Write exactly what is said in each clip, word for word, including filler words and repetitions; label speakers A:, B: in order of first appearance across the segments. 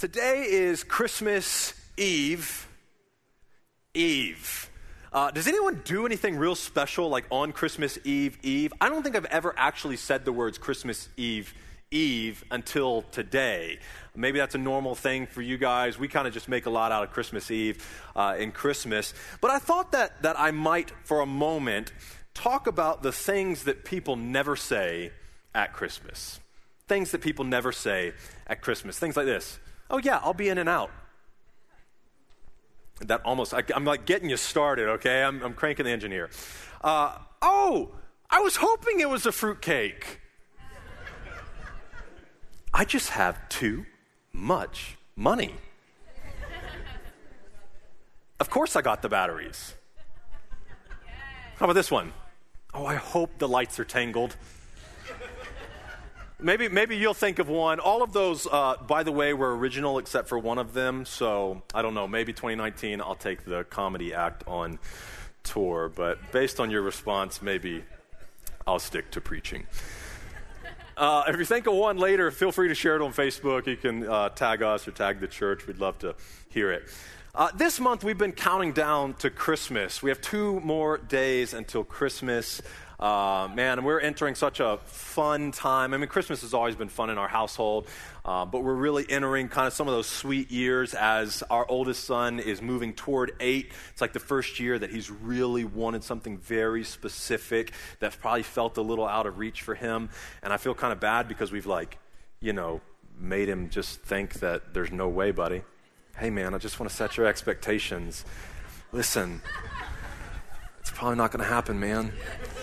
A: Today is Christmas Eve. Eve. Uh, does anyone do anything real special like on Christmas Eve Eve? I don't think I've ever actually said the words Christmas Eve Eve until today. Maybe that's a normal thing for you guys. We kind of just make a lot out of Christmas Eve uh, and Christmas. But I thought that that I might, for a moment, talk about the things that people never say at Christmas. Things that people never say at Christmas. Things like this. Oh yeah, I'll be in and out. That almost, I, I'm like getting you started, okay? I'm, I'm cranking the engine here. Uh, oh, I was hoping it was a fruitcake. I just have too much money. Of course I got the batteries. How about this one? Oh, I hope the lights are tangled. Maybe maybe you'll think of one. All of those, uh, by the way, were original except for one of them. So, I don't know, maybe twenty nineteen I'll take the comedy act on tour. But based on your response, maybe I'll stick to preaching. Uh, if you think of one later, feel free to share it on Facebook. You can uh, tag us or tag the church. We'd love to hear it. Uh, this month, we've been counting down to Christmas. We have two more days until Christmas. Uh, man, and we're entering such a fun time. I mean, Christmas has always been fun in our household, uh, but we're really entering kind of some of those sweet years as our oldest son is moving toward eight. It's like the first year that he's really wanted something very specific that's probably felt a little out of reach for him. And I feel kind of bad because we've like, you know, made him just think that there's no way, buddy. Hey, man, I just want to set your expectations. Listen, it's probably not going to happen, man.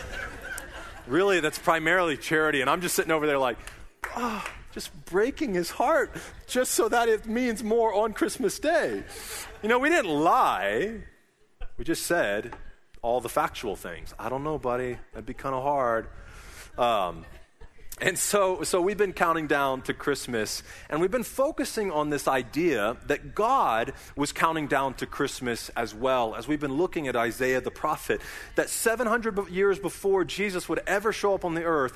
A: Really, that's primarily charity, and I'm just sitting over there like, oh, just breaking his heart just so that it means more on Christmas Day. You know, we didn't lie. We just said all the factual things. I don't know, buddy. That'd be kind of hard. Um, and so, so we've been counting down to Christmas, and we've been focusing on this idea that God was counting down to Christmas as well, as we've been looking at Isaiah the prophet, that seven hundred years before Jesus would ever show up on the earth,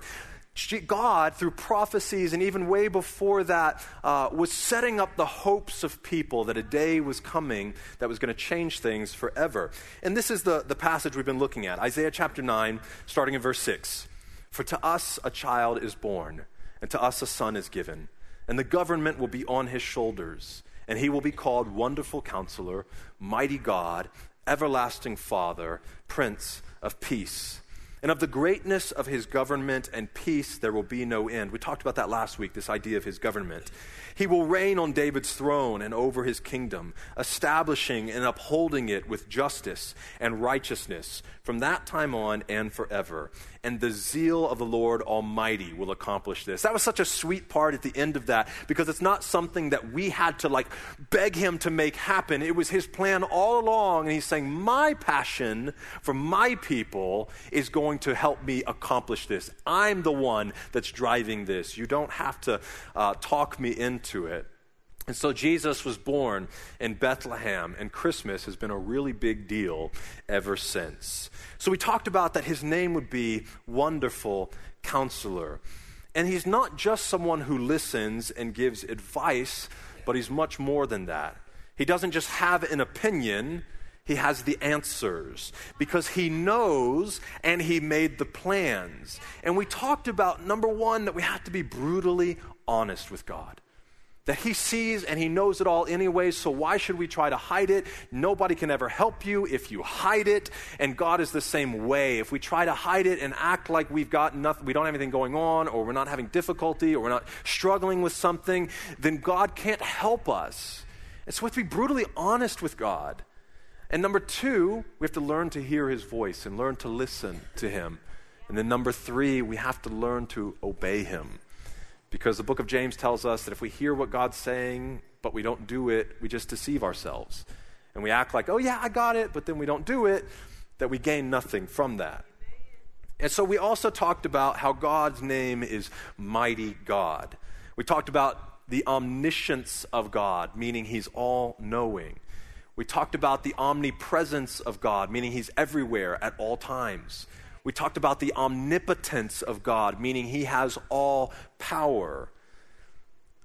A: God, through prophecies and even way before that, uh, was setting up the hopes of people that a day was coming that was going to change things forever. And this is the, the passage we've been looking at, Isaiah chapter nine, starting in verse six. For to us a child is born, and to us a son is given, and the government will be on his shoulders, and he will be called Wonderful Counselor, Mighty God, Everlasting Father, Prince of Peace. And of the greatness of his government and peace there will be no end. We talked about that last week, this idea of his government. He will reign on David's throne and over his kingdom, establishing and upholding it with justice and righteousness from that time on and forever. And the zeal of the Lord Almighty will accomplish this. That was such a sweet part at the end of that, because it's not something that we had to like beg him to make happen. It was his plan all along, and he's saying, my passion for my people is going to help me accomplish this. I'm the one that's driving this. You don't have to uh, talk me into it. And so Jesus was born in Bethlehem, and Christmas has been a really big deal ever since. So we talked about that his name would be Wonderful Counselor. And he's not just someone who listens and gives advice, but he's much more than that. He doesn't just have an opinion, he has the answers, because he knows and he made the plans. And we talked about, number one, that we have to be brutally honest with God. That he sees and he knows it all anyway, so why should we try to hide it? Nobody can ever help you if you hide it, and God is the same way. If we try to hide it and act like we've got nothing, we don't have anything going on, or we're not having difficulty, or we're not struggling with something, then God can't help us. And so we have to be brutally honest with God. And number two, we have to learn to hear his voice and learn to listen to him. And then number three, we have to learn to obey him. Because the book of James tells us that if we hear what God's saying, but we don't do it, we just deceive ourselves. And we act like, oh yeah, I got it, but then we don't do it, that we gain nothing from that. And so we also talked about how God's name is Mighty God. We talked about the omniscience of God, meaning he's all-knowing. We talked about the omnipresence of God, meaning he's everywhere at all times. We talked about the omnipotence of God, meaning he has all power.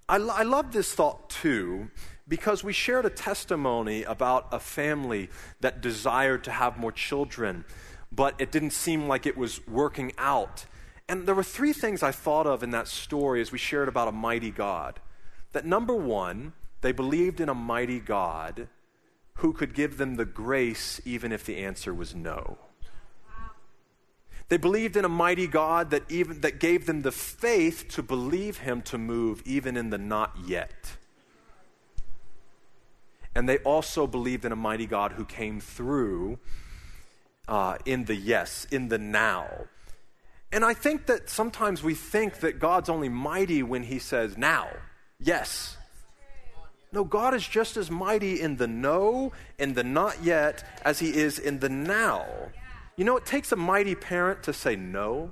A: I, I love this thought too, because we shared a testimony about a family that desired to have more children, but it didn't seem like it was working out. And there were three things I thought of in that story as we shared about a mighty God. That number one, they believed in a mighty God who could give them the grace even if the answer was no. They believed in a mighty God that even that gave them the faith to believe him to move even in the not yet. And they also believed in a mighty God who came through uh, in the yes, in the now. And I think that sometimes we think that God's only mighty when he says now, yes. No, God is just as mighty in the no, in the not yet, as he is in the now. You know, it takes a mighty parent to say no.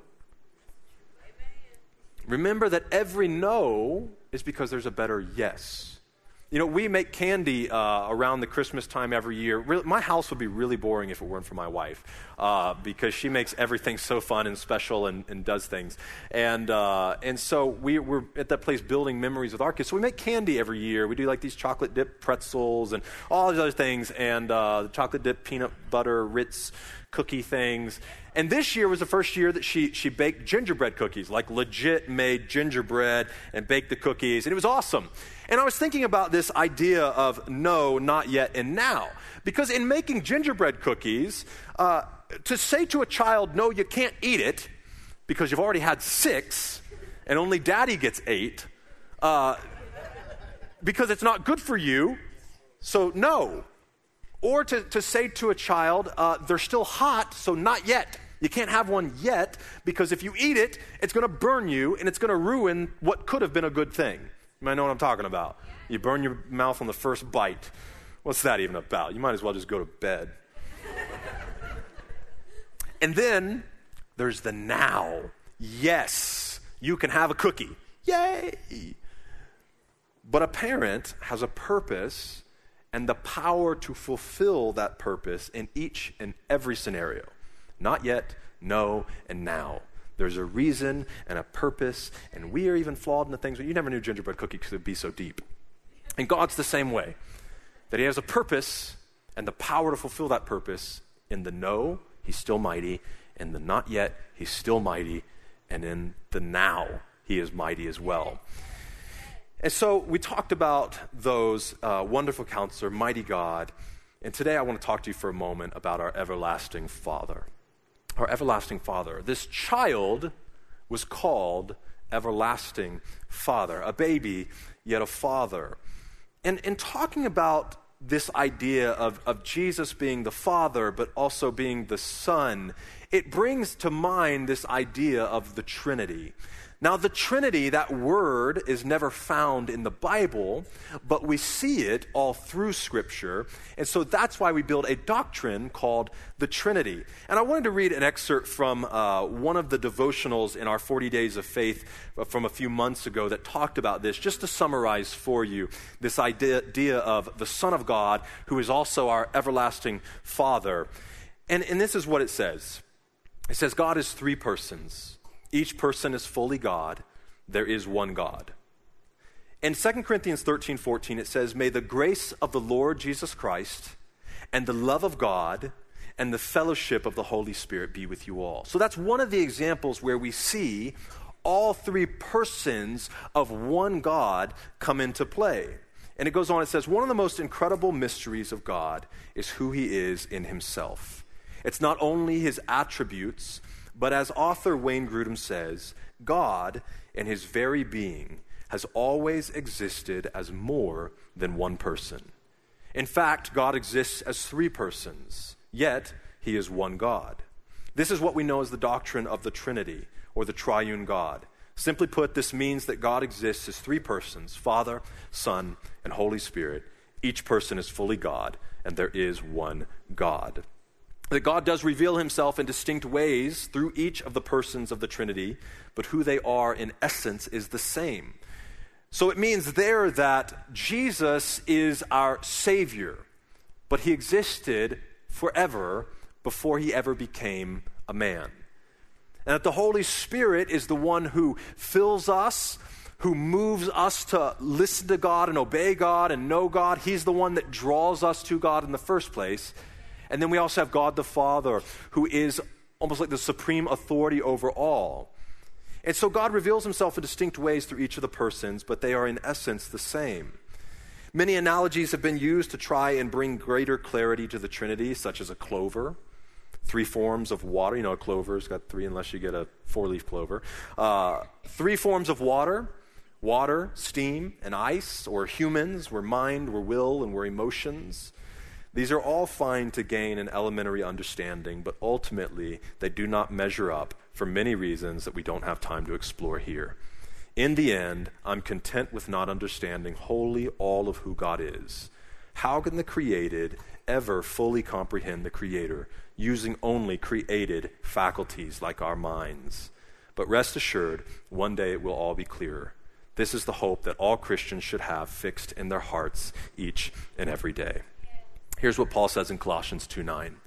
A: Remember that every no is because there's a better yes. You know, we make candy uh, around the Christmas time every year. Really, my house would be really boring if it weren't for my wife, uh, because she makes everything so fun and special and, and does things. And uh, and so we, we're at that place building memories with our kids. So we make candy every year. We do like these chocolate dip pretzels and all these other things, and uh, the chocolate dip peanut butter Ritz cookie things. And this year was the first year that she she baked gingerbread cookies, like legit made gingerbread and baked the cookies. And it was awesome. And I was thinking about this idea of no, not yet, and now. Because in making gingerbread cookies, uh, to say to a child, no, you can't eat it because you've already had six and only daddy gets eight, uh, because it's not good for you, so no. Or to, to say to a child, uh, they're still hot, so not yet. You can't have one yet, because if you eat it, it's going to burn you, and it's going to ruin what could have been a good thing. You might know what I'm talking about. You burn your mouth on the first bite. What's that even about? You might as well just go to bed. And then there's the now. Yes, you can have a cookie. Yay! But a parent has a purpose and the power to fulfill that purpose in each and every scenario. Not yet, no, and now. There's a reason and a purpose, and we are even flawed in the things. You never knew gingerbread cookie could be so deep. And God's the same way, that he has a purpose and the power to fulfill that purpose. In the no, he's still mighty. In the not yet, he's still mighty. And in the now, he is mighty as well. And so we talked about those uh, wonderful counselor, mighty God. And today I want to talk to you for a moment about our everlasting Father. Our everlasting Father. This child was called everlasting Father, a baby, yet a father. And in talking about this idea of, of Jesus being the Father, but also being the Son, it brings to mind this idea of the Trinity. Now, the Trinity, that word, is never found in the Bible, but we see it all through Scripture. And so that's why we build a doctrine called the Trinity. And I wanted to read an excerpt from uh, one of the devotionals in our forty Days of Faith from a few months ago that talked about this, just to summarize for you this idea, idea of the Son of God, who is also our everlasting Father. And, and this is what it says. It says, God is three persons. Each person is fully God. There is one God. In Second Corinthians thirteen fourteen, it says, may the grace of the Lord Jesus Christ and the love of God and the fellowship of the Holy Spirit be with you all. So that's one of the examples where we see all three persons of one God come into play. And it goes on, it says, one of the most incredible mysteries of God is who he is in himself. It's not only his attributes, but as author Wayne Grudem says, God, in his very being, has always existed as more than one person. In fact, God exists as three persons, yet he is one God. This is what we know as the doctrine of the Trinity, or the triune God. Simply put, this means that God exists as three persons, Father, Son, and Holy Spirit. Each person is fully God, and there is one God. That God does reveal himself in distinct ways through each of the persons of the Trinity, but who they are in essence is the same. So it means there that Jesus is our Savior, but he existed forever before he ever became a man. And that the Holy Spirit is the one who fills us, who moves us to listen to God and obey God and know God. He's the one that draws us to God in the first place. And then we also have God the Father, who is almost like the supreme authority over all. And so God reveals himself in distinct ways through each of the persons, but they are in essence the same. Many analogies have been used to try and bring greater clarity to the Trinity, such as a clover, three forms of water. You know, a clover's got three unless you get a four-leaf clover. Uh, three forms of water, water, steam, and ice, or humans, we're mind, we're will, and we're emotions. These are all fine to gain an elementary understanding, but ultimately they do not measure up for many reasons that we don't have time to explore here. In the end, I'm content with not understanding wholly all of who God is. How can the created ever fully comprehend the Creator using only created faculties like our minds? But rest assured, one day it will all be clearer. This is the hope that all Christians should have fixed in their hearts each and every day. Here's what Paul says in Colossians two nine.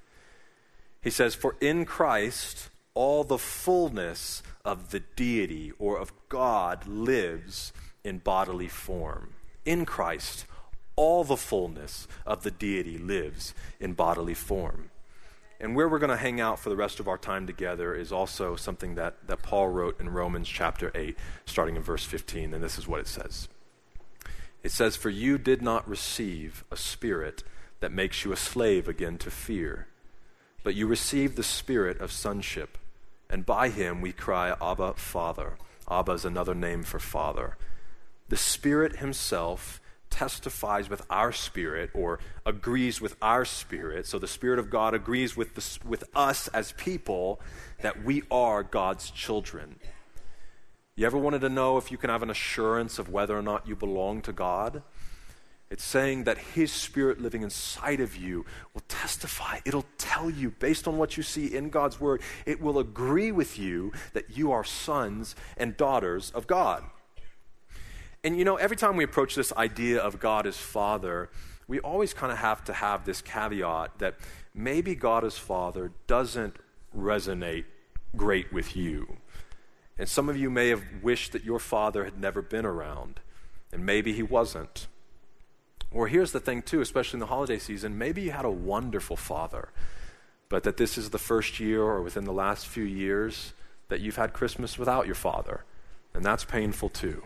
A: He says, "For in Christ all the fullness of the deity or of God lives in bodily form." In Christ, all the fullness of the deity lives in bodily form. And where we're going to hang out for the rest of our time together is also something that, that Paul wrote in Romans chapter eight, starting in verse fifteen, and this is what it says. It says, "For you did not receive a spirit that makes you a slave again to fear, but you received the spirit of sonship, and by him we cry, Abba, Father." Abba is another name for Father. The Spirit himself testifies with our spirit, or agrees with our spirit. So the Spirit of God agrees with the, with us as people that we are God's children. You ever wanted to know if you can have an assurance of whether or not you belong to God? It's saying that his Spirit living inside of you will testify. It'll tell you, based on what you see in God's word, it will agree with you that you are sons and daughters of God. And you know, every time we approach this idea of God as Father, we always kind of have to have this caveat that maybe God as Father doesn't resonate great with you. And some of you may have wished that your father had never been around, and maybe he wasn't. Or here's the thing too, especially in the holiday season, maybe you had a wonderful father, but that this is the first year or within the last few years that you've had Christmas without your father, and that's painful too.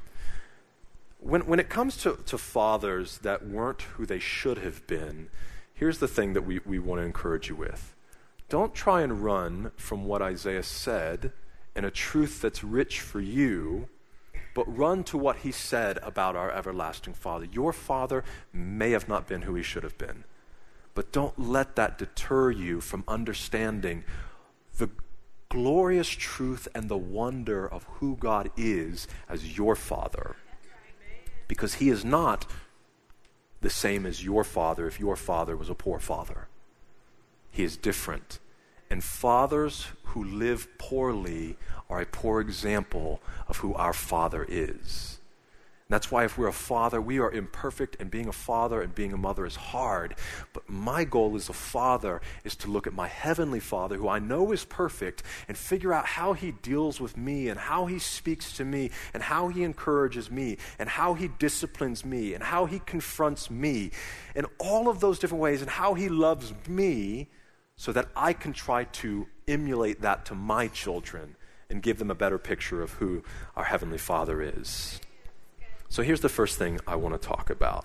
A: When, when it comes to, to fathers that weren't who they should have been, here's the thing that we, we want to encourage you with. Don't try and run from what Isaiah said and a truth that's rich for you, but run to what he said about our everlasting Father. Your father may have not been who he should have been, but don't let that deter you from understanding the glorious truth and the wonder of who God is as your Father. Because he is not the same as your father if your father was a poor father. He is different. And fathers who live poorly are a poor example of who our Father is. And that's why if we're a father, we are imperfect, and being a father and being a mother is hard. But my goal as a father is to look at my heavenly Father, who I know is perfect, and figure out how he deals with me, and how he speaks to me, and how he encourages me, and how he disciplines me, and how he confronts me, and all of those different ways, and how he loves me, so that I can try to emulate that to my children and give them a better picture of who our Heavenly Father is. So here's the first thing I want to talk about.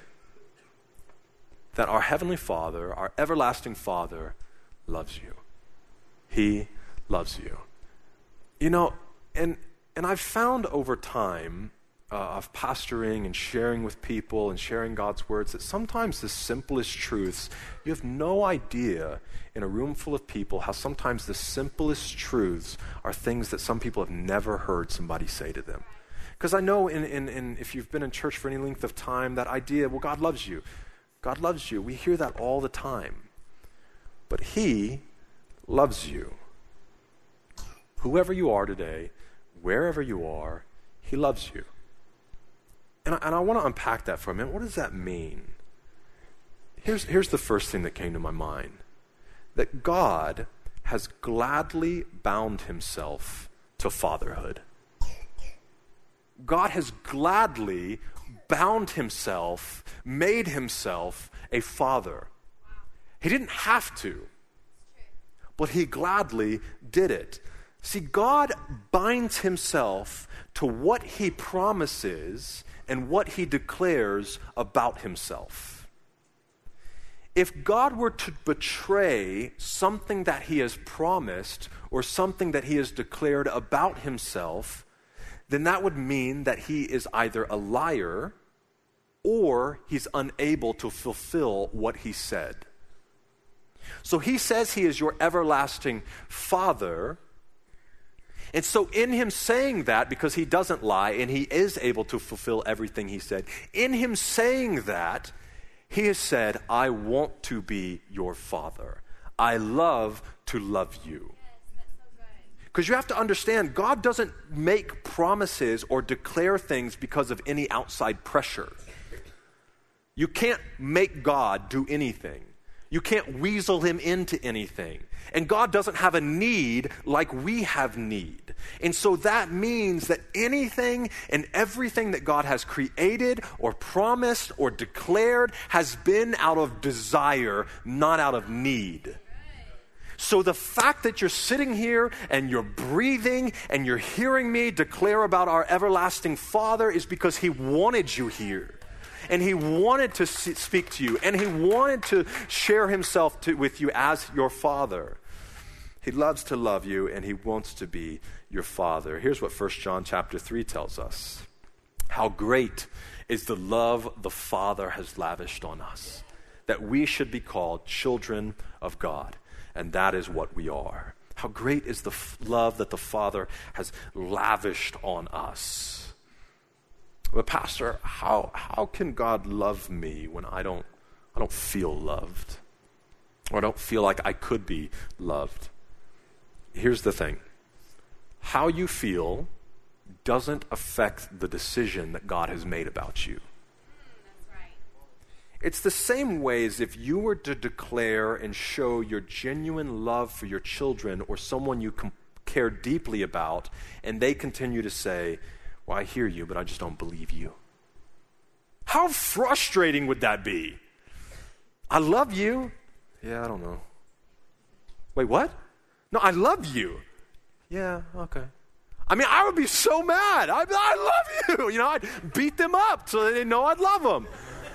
A: That our Heavenly Father, our everlasting Father, loves you. He loves you. You know, and and I've found over time uh, of pastoring and sharing with people and sharing God's words that sometimes the simplest truths, you have no idea in a room full of people how sometimes the simplest truths are things that some people have never heard somebody say to them. Because I know in, in, in if you've been in church for any length of time, that idea, well, God loves you. God loves you. We hear that all the time. But he loves you. Whoever you are today, wherever you are, he loves you. And I, and I want to unpack that for a minute. What does that mean? Here's, here's the first thing that came to my mind. That God has gladly bound himself to fatherhood. God has gladly bound himself, made himself a father. He didn't have to, but he gladly did it. See, God binds himself to what he promises and what he declares about himself. If God were to betray something that he has promised or something that he has declared about himself, then that would mean that he is either a liar or he's unable to fulfill what he said. So he says he is your everlasting Father. And so in him saying that, because he doesn't lie and he is able to fulfill everything he said, in him saying that, he has said, I want to be your Father. I love to love you. Because you have to understand, God doesn't make promises or declare things because of any outside pressure. You can't make God do anything. You can't weasel him into anything. And God doesn't have a need like we have need. And so that means that anything and everything that God has created or promised or declared has been out of desire, not out of need. So the fact that you're sitting here and you're breathing and you're hearing me declare about our everlasting Father is because he wanted you here. And he wanted to speak to you, and he wanted to share himself to, with you as your Father. He loves to love you, and he wants to be your Father. Here's what First John chapter three tells us. How great is the love the Father has lavished on us, that we should be called children of God, and that is what we are. How great is the f- love that the Father has lavished on us. But Pastor, how how can God love me when I don't I don't feel loved? Or I don't feel like I could be loved? Here's the thing. How you feel doesn't affect the decision that God has made about you.
B: That's right.
A: It's the same way as if you were to declare and show your genuine love for your children or someone you com- care deeply about, and they continue to say, well, I hear you, but I just don't believe you. How frustrating would that be? I love you. Yeah, I don't know. Wait, what? No, I love you. Yeah, okay. I mean, I would be so mad. I, I love you. You know, I'd beat them up so they didn't know I'd love them.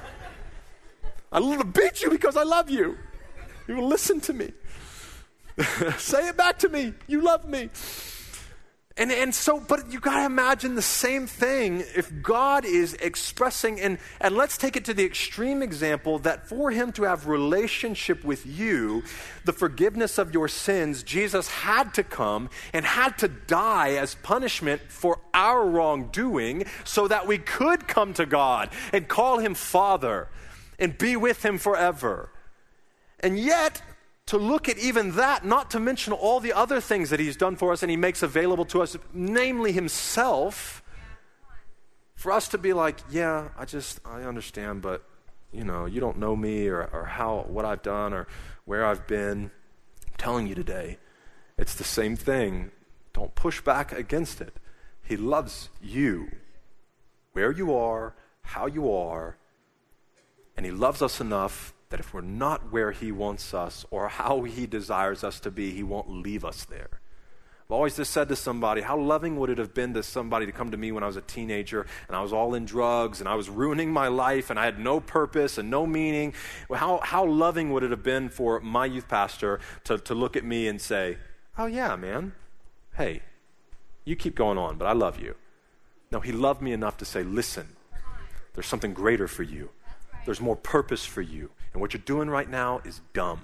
A: I beat you because I love you. You will listen to me. Say it back to me. You love me. And and so, but you got to imagine the same thing if God is expressing, and, and let's take it to the extreme example that for him to have relationship with you, the forgiveness of your sins, Jesus had to come and had to die as punishment for our wrongdoing so that we could come to God and call him Father and be with him forever. And yet, to look at even that, not to mention all the other things that he's done for us and he makes available to us, namely himself, for us to be like, yeah, I just, I understand, but, you know, you don't know me or, or how, what I've done or where I've been. I'm telling you today, it's the same thing. Don't push back against it. He loves you, where you are, how you are, and he loves us enough that if we're not where he wants us or how he desires us to be, he won't leave us there. I've always just said to somebody, how loving would it have been to somebody to come to me when I was a teenager and I was all in drugs and I was ruining my life and I had no purpose and no meaning. Well, how, how loving would it have been for my youth pastor to, to look at me and say, oh yeah, man, hey, you keep going on, but I love you. No, he loved me enough to say, listen, there's something greater for you. There's more purpose for you. And what you're doing right now is dumb.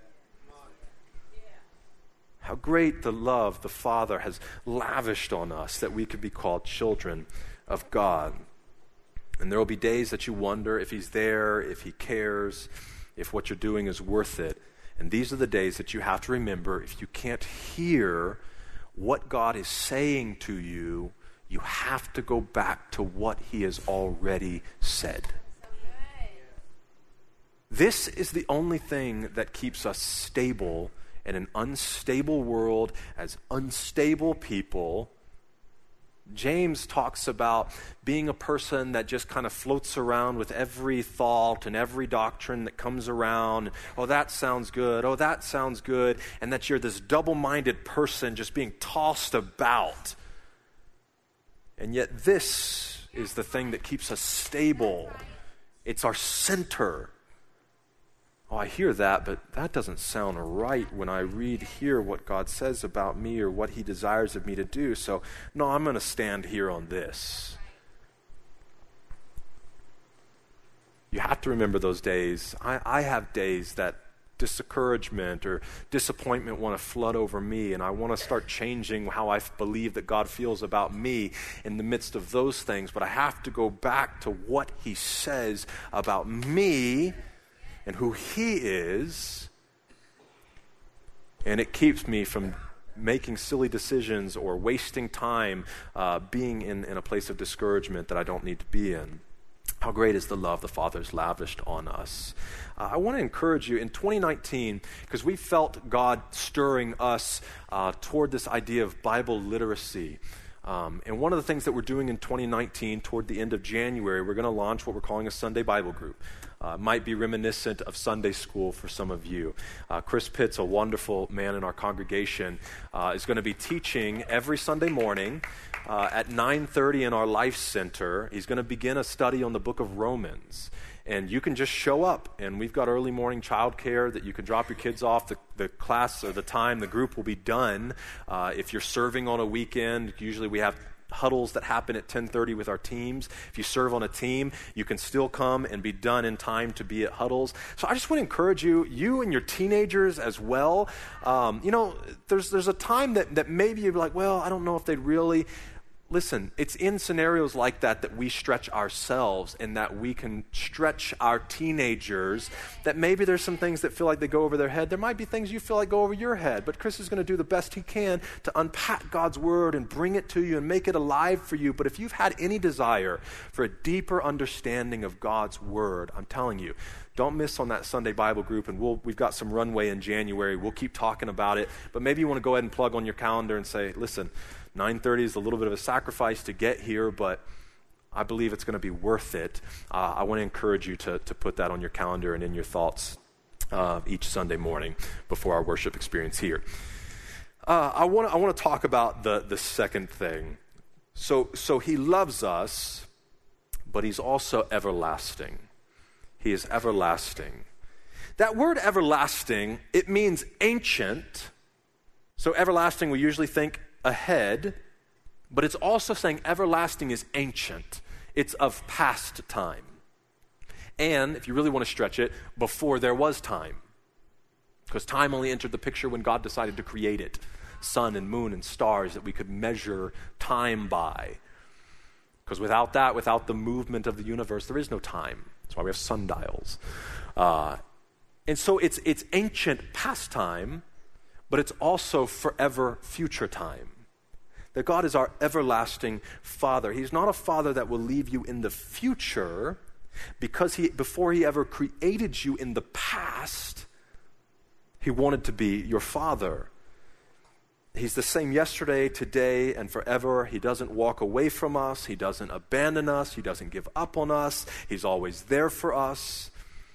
A: How great the love the Father has lavished on us that we could be called children of God. And there will be days that you wonder if he's there, if he cares, if what you're doing is worth it. And these are the days that you have to remember, if you can't hear what God is saying to you, you have to go back to what he has already said. This is the only thing that keeps us stable in an unstable world as unstable people James talks about being a person that just kind of floats around with every thought and every doctrine that comes around. Oh, that sounds good. Oh, that sounds good. And that you're this double-minded person just being tossed about. And yet this is the thing that keeps us stable. It's our center. Oh, I hear that, but that doesn't sound right when I read here what God says about me or what he desires of me to do. So, no, I'm going to stand here on this. You have to remember those days. I, I have days that discouragement or disappointment want to flood over me, and I want to start changing how I believe that God feels about me in the midst of those things. But I have to go back to what he says about me and who he is, and it keeps me from making silly decisions or wasting time uh, being in, in a place of discouragement that I don't need to be in. How great is the love the Father's lavished on us. Uh, I want to encourage you in twenty nineteen, because we felt God stirring us uh, toward this idea of Bible literacy. Um, and one of the things that we're doing in twenty nineteen, toward the end of January, we're going to launch what we're calling a Sunday Bible group. Uh, might be reminiscent of Sunday school for some of you. Uh, Chris Pitts, a wonderful man in our congregation, uh, is going to be teaching every Sunday morning uh, at nine thirty in our Life Center. He's going to begin a study on the book of Romans. And you can just show up, and we've got early morning childcare that you can drop your kids off. The, the class or the time, the group will be done. Uh, if you're serving on a weekend, usually we have huddles that happen at ten thirty with our teams. If you serve on a team, you can still come and be done in time to be at huddles. So I just want to encourage you, you and your teenagers as well. Um, you know, there's there's a time that, that maybe you're like, well, I don't know if they'd really... Listen, it's in scenarios like that that we stretch ourselves and that we can stretch our teenagers, that maybe there's some things that feel like they go over their head. There might be things you feel like go over your head, but Chris is going to do the best he can to unpack God's word and bring it to you and make it alive for you. But if you've had any desire for a deeper understanding of God's word, I'm telling you, don't miss on that Sunday Bible group, and we'll, we've got some runway in January. We'll keep talking about it, but maybe you want to go ahead and plug on your calendar and say, listen, nine thirty is a little bit of a sacrifice to get here, but I believe it's going to be worth it. Uh, I want to encourage you to, to put that on your calendar and in your thoughts uh, each Sunday morning before our worship experience here. Uh, I want to I want to talk about the, the second thing. So, so he loves us, but he's also everlasting. He is everlasting. That word everlasting, it means ancient. So everlasting, we usually think ahead, but it's also saying everlasting is ancient. It's of past time. And if you really want to stretch it, before there was time. Because time only entered the picture when God decided to create it. Sun and moon and stars that we could measure time by. Because without that, without the movement of the universe, there is no time. That's why we have sundials. Uh, and so it's it's ancient past time, but it's also forever future time. That God is our everlasting Father. He's not a Father that will leave you in the future, because he before he ever created you in the past, he wanted to be your Father. He's the same yesterday, today, and forever. He doesn't walk away from us. He doesn't abandon us. He doesn't give up on us. He's always there for us.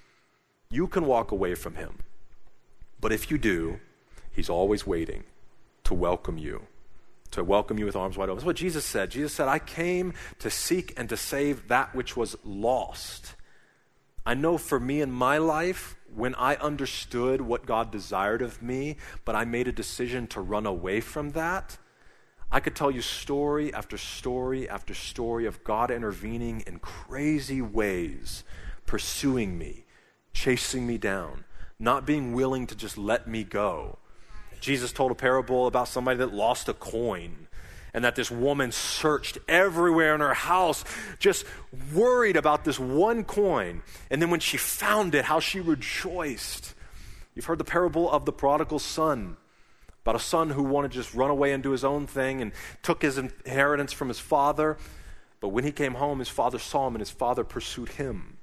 A: You can walk away from him. But if you do, he's always waiting to welcome you, to welcome you with arms wide open. That's what Jesus said. Jesus said, I came to seek and to save that which was lost. I know for me in my life, when I understood what God desired of me, but I made a decision to run away from that, I could tell you story after story after story of God intervening in crazy ways, pursuing me, chasing me down, not being willing to just let me go. Jesus told a parable about somebody that lost a coin, and that this woman searched everywhere in her house, just worried about this one coin. And then when she found it, how she rejoiced. You've heard the parable of the prodigal son, about a son who wanted to just run away and do his own thing and took his inheritance from his father. But when he came home, his father saw him, and his father pursued him.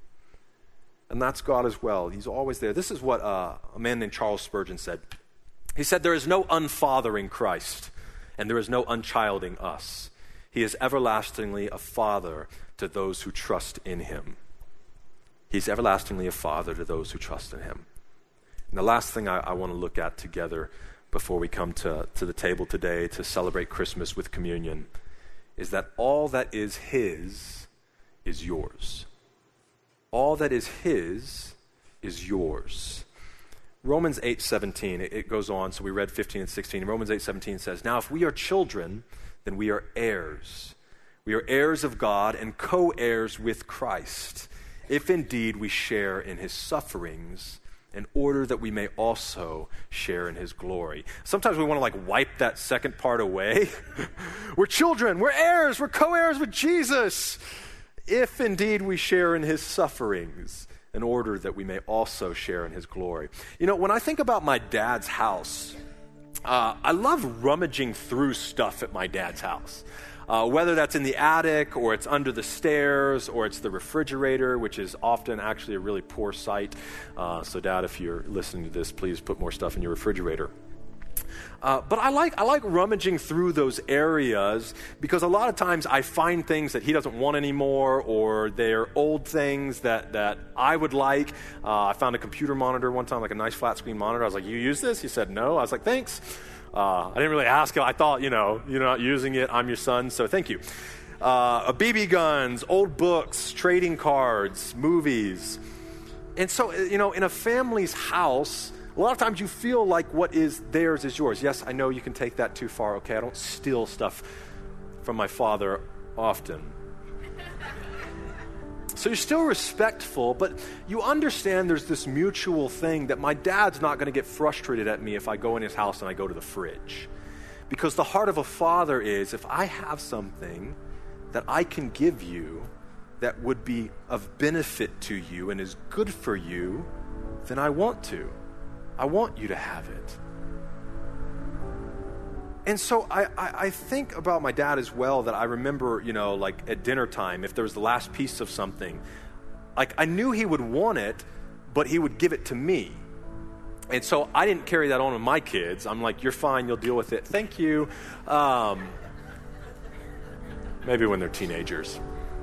A: And that's God as well. He's always there. This is what uh, a man named Charles Spurgeon said. He said, there is no unfathering Christ, and there is no unchilding us. He is everlastingly a father to those who trust in him. He's everlastingly a father to those who trust in him. And the last thing I, I want to look at together before we come to, to the table today to celebrate Christmas with communion is that all that is his is yours. All that is his is yours. Romans eight seventeen, it, it goes on, so we read fifteen and sixteen. Romans eight seventeen says, now if we are children, then we are heirs. We are heirs of God and co-heirs with Christ, if indeed we share in his sufferings, in order that we may also share in his glory. Sometimes we want to like wipe that second part away. We're children, we're heirs, we're co-heirs with Jesus, if indeed we share in his sufferings, in order that we may also share in his glory. You know, when I think about my dad's house, uh, I love rummaging through stuff at my dad's house. Uh, whether that's in the attic, or it's under the stairs, or it's the refrigerator, which is often actually a really poor sight. Uh, so, Dad, if you're listening to this, please put more stuff in your refrigerator. Uh, but I like I like rummaging through those areas because a lot of times I find things that he doesn't want anymore, or they're old things that, that I would like. Uh, I found a computer monitor one time, like a nice flat screen monitor. I was like, you use this? He said, no. I was like, thanks. Uh, I didn't really ask him. I thought, you know, you're not using it. I'm your son, so thank you. Uh, B B guns, old books, trading cards, movies. And so, you know, in a family's house, a lot of times you feel like what is theirs is yours. Yes, I know you can take that too far. Okay, I don't steal stuff from my father often. So you're still respectful, but you understand there's this mutual thing that my dad's not going to get frustrated at me if I go in his house and I go to the fridge. Because the heart of a father is, if I have something that I can give you that would be of benefit to you and is good for you, then I want to. I want you to have it. And so I, I, I think about my dad as well, that I remember, you know, like at dinner time, if there was the last piece of something, like I knew he would want it, but he would give it to me. And so I didn't carry that on with my kids. I'm like, you're fine, you'll deal with it. Thank you. Um, maybe when they're teenagers.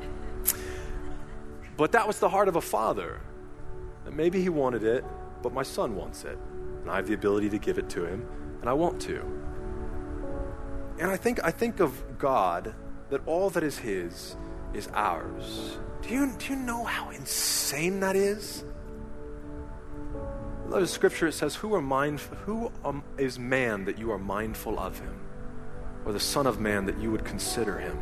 A: But that was the heart of a father. And maybe he wanted it, but my son wants it. And I have the ability to give it to him, and I want to. And I think I think of God, that all that is his is ours. Do you, do you know how insane that is? I love the scripture. It says, who are mindful, who um, is man that you are mindful of him? Or the son of man that you would consider him?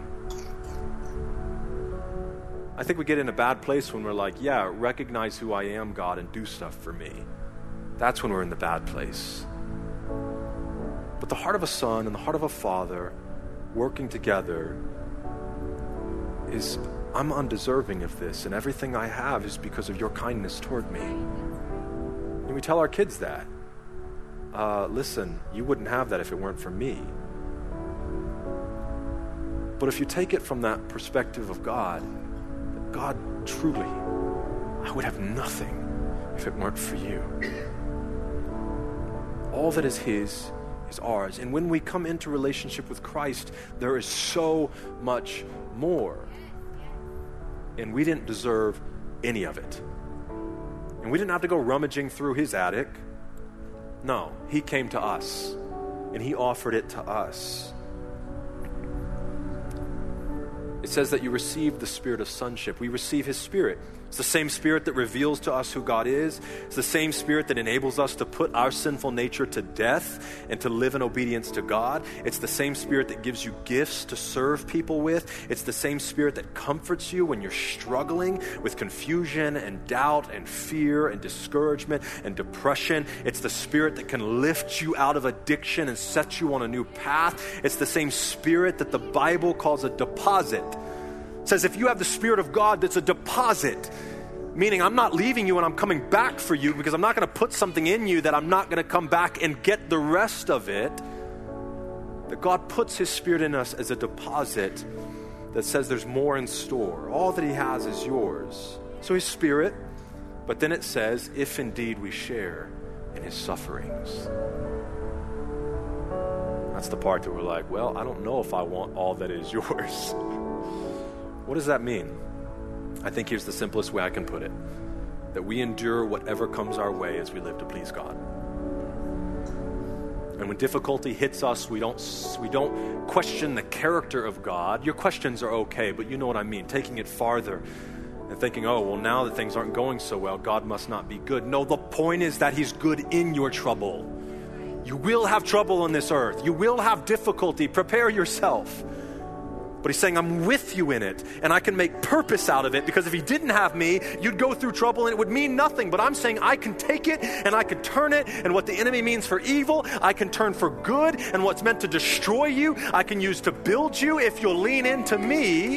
A: I think we get in a bad place when we're like, yeah, recognize who I am, God, and do stuff for me. That's when we're in the bad place. But the heart of a son and the heart of a father working together is, I'm undeserving of this, and everything I have is because of your kindness toward me. And we tell our kids that. Uh, listen, you wouldn't have that if it weren't for me. But if you take it from that perspective of God, God, truly, I would have nothing if it weren't for you. All that is his is ours. And when we come into relationship with Christ, there is so much more. And we didn't deserve any of it. And we didn't have to go rummaging through his attic. No, he came to us, and he offered it to us. It says that you receive the spirit of sonship. We receive his spirit. It's the same spirit that reveals to us who God is. It's the same spirit that enables us to put our sinful nature to death and to live in obedience to God. It's the same spirit that gives you gifts to serve people with. It's the same spirit that comforts you when you're struggling with confusion and doubt and fear and discouragement and depression. It's the spirit that can lift you out of addiction and set you on a new path. It's the same spirit that the Bible calls a deposit. It says if you have the Spirit of God, that's a deposit, meaning I'm not leaving you and I'm coming back for you, because I'm not going to put something in you that I'm not going to come back and get the rest of it. That God puts his Spirit in us as a deposit that says there's more in store. All that he has is yours. So his Spirit, but then it says, if indeed we share in his sufferings. That's the part that we're like, well, I don't know if I want all that is yours. What does that mean? I think here's the simplest way I can put it. That we endure whatever comes our way as we live to please God. And when difficulty hits us, we don't we don't question the character of God. Your questions are okay, but you know what I mean. Taking it farther and thinking, oh, well, now that things aren't going so well, God must not be good. No, the point is that he's good in your trouble. You will have trouble on this earth. You will have difficulty. Prepare yourself. But he's saying, I'm with you in it, and I can make purpose out of it, because if he didn't have me, you'd go through trouble and it would mean nothing. But I'm saying I can take it and I can turn it, and what the enemy means for evil, I can turn for good, and what's meant to destroy you, I can use to build you if you'll lean into me.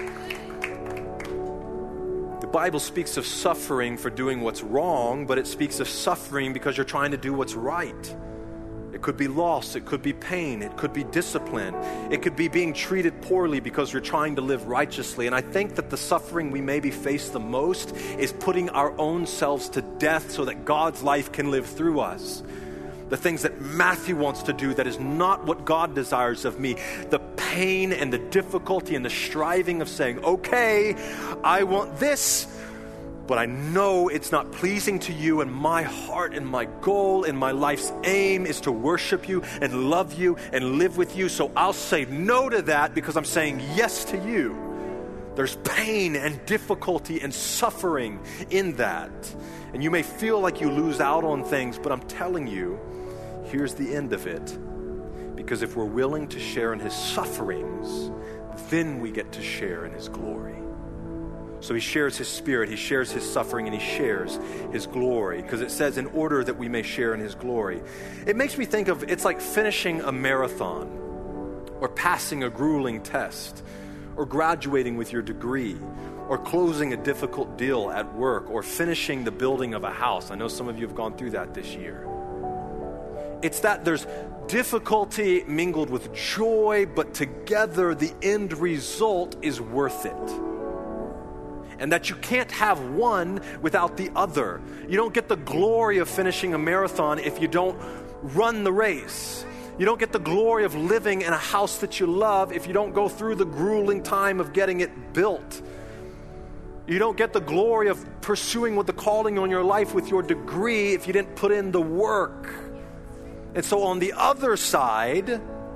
A: The Bible speaks of suffering for doing what's wrong, but it speaks of suffering because you're trying to do what's right. It could be loss, it could be pain, it could be discipline, it could be being treated poorly because you're trying to live righteously. And I think that the suffering we maybe face the most is putting our own selves to death so that God's life can live through us. The things that Matthew wants to do that is not what God desires of me. The pain and the difficulty and the striving of saying, okay, I want this, but I know it's not pleasing to you, and my heart and my goal and my life's aim is to worship you and love you and live with you. So I'll say no to that because I'm saying yes to you. There's pain and difficulty and suffering in that. And you may feel like you lose out on things, but I'm telling you, here's the end of it. Because if we're willing to share in his sufferings, then we get to share in his glory. So he shares his spirit, he shares his suffering, and he shares his glory. Because it says, in order that we may share in his glory. It makes me think of, it's like finishing a marathon, or passing a grueling test, or graduating with your degree, or closing a difficult deal at work, or finishing the building of a house. I know some of you have gone through that this year. It's that there's difficulty mingled with joy, but together the end result is worth it. And that you can't have one without the other. You don't get the glory of finishing a marathon if you don't run the race. You don't get the glory of living in a house that you love if you don't go through the grueling time of getting it built. You don't get the glory of pursuing with the calling on your life with your degree if you didn't put in the work. And so on the other side,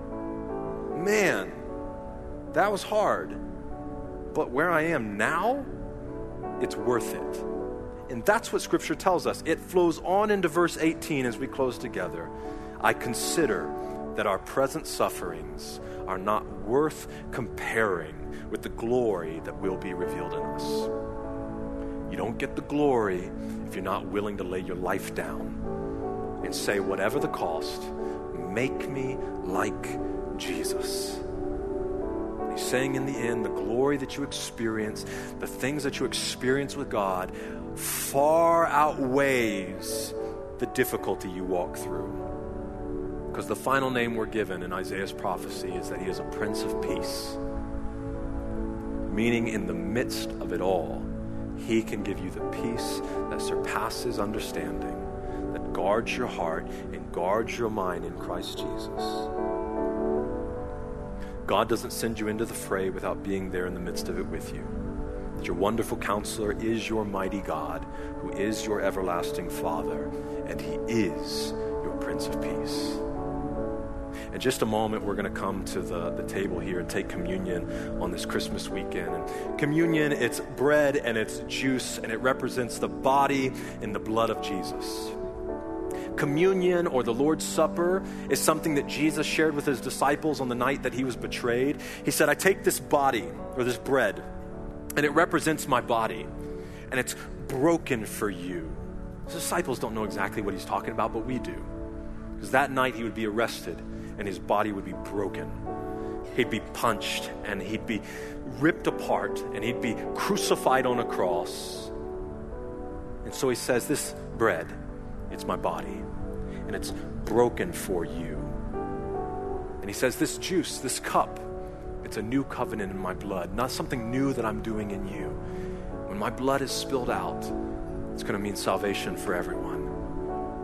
A: man, that was hard. But where I am now, it's worth it. And that's what Scripture tells us. It flows on into verse eighteen as we close together. I consider that our present sufferings are not worth comparing with the glory that will be revealed in us. You don't get the glory if you're not willing to lay your life down and say, whatever the cost, make me like Jesus. He's saying in the end, the glory that you experience, the things that you experience with God, far outweighs the difficulty you walk through. Because the final name we're given in Isaiah's prophecy is that he is a Prince of Peace. Meaning in the midst of it all, he can give you the peace that surpasses understanding, that guards your heart and guards your mind in Christ Jesus. God doesn't send you into the fray without being there in the midst of it with you. That your wonderful counselor is your mighty God, who is your everlasting Father, and he is your Prince of Peace. In just a moment, we're going to come to the, the table here and take communion on this Christmas weekend. And communion, it's bread and it's juice, and it represents the body and the blood of Jesus. Communion, or the Lord's Supper, is something that Jesus shared with his disciples on the night that he was betrayed. He said, I take this body, or this bread, and it represents my body, and it's broken for you. His disciples don't know exactly what he's talking about, but we do. Because that night he would be arrested, and his body would be broken. He'd be punched, and he'd be ripped apart, and he'd be crucified on a cross. And so he says, this bread, it's my body, and it's broken for you. And he says, this juice, this cup, it's a new covenant in my blood, not something new that I'm doing in you. When my blood is spilled out, it's going to mean salvation for everyone.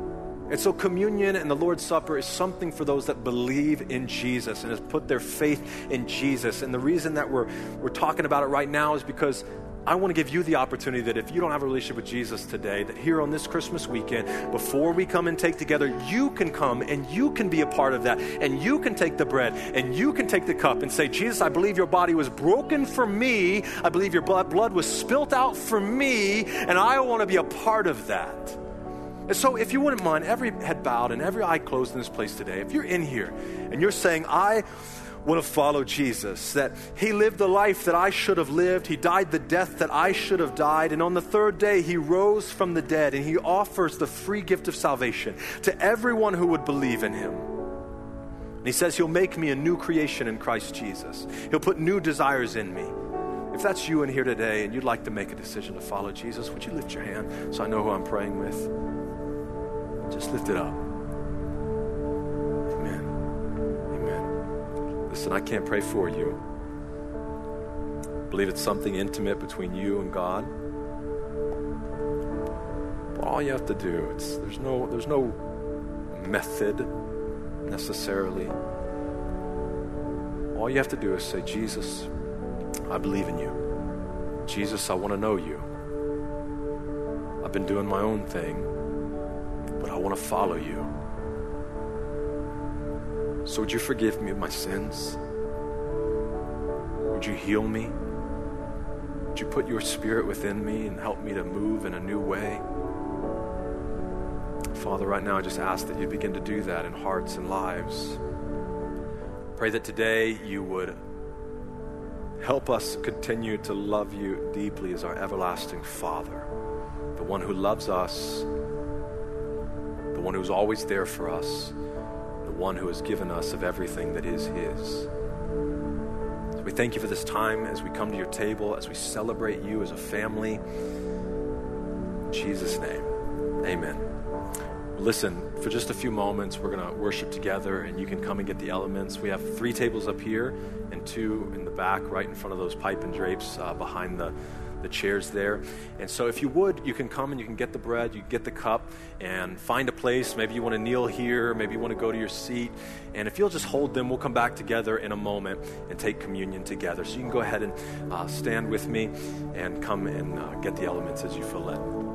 A: And so communion and the Lord's Supper is something for those that believe in Jesus and has put their faith in Jesus. And the reason that we're we're talking about it right now is because I want to give you the opportunity that if you don't have a relationship with Jesus today, that here on this Christmas weekend, before we come and take together, you can come and you can be a part of that. And you can take the bread and you can take the cup and say, Jesus, I believe your body was broken for me. I believe your blood, blood was spilt out for me. And I want to be a part of that. And so if you wouldn't mind, every head bowed and every eye closed in this place today, if you're in here and you're saying, I want to follow Jesus, that he lived the life that I should have lived, he died the death that I should have died, and on the third day he rose from the dead, and he offers the free gift of salvation to everyone who would believe in him. And he says he'll make me a new creation in Christ Jesus. He'll put new desires in me. If that's you in here today and you'd like to make a decision to follow Jesus, would you lift your hand so I know who I'm praying with? Just lift it up. Listen, I can't pray for you. I believe it's something intimate between you and God. But all you have to do, it's there's no there's no method necessarily. All you have to do is say, Jesus, I believe in you. Jesus, I want to know you. I've been doing my own thing, but I want to follow you. So would you forgive me of my sins? Would you heal me? Would you put your spirit within me and help me to move in a new way? Father, right now I just ask that you begin to do that in hearts and lives. Pray that today you would help us continue to love you deeply as our everlasting Father, the one who loves us, the one who's always there for us, one who has given us of everything that is his. So we thank you for this time as we come to your table, as we celebrate you as a family. In Jesus' name, amen. Listen, for just a few moments, we're going to worship together, and you can come and get the elements. We have three tables up here and two in the back, right in front of those pipe and drapes uh, behind the the chairs there. And so if you would, you can come and you can get the bread, you can get the cup, and find a place. Maybe you want to kneel here, maybe you want to go to your seat. And if you'll just hold them, we'll come back together in a moment and take communion together. So you can go ahead and uh, stand with me and come and uh, get the elements as you feel led.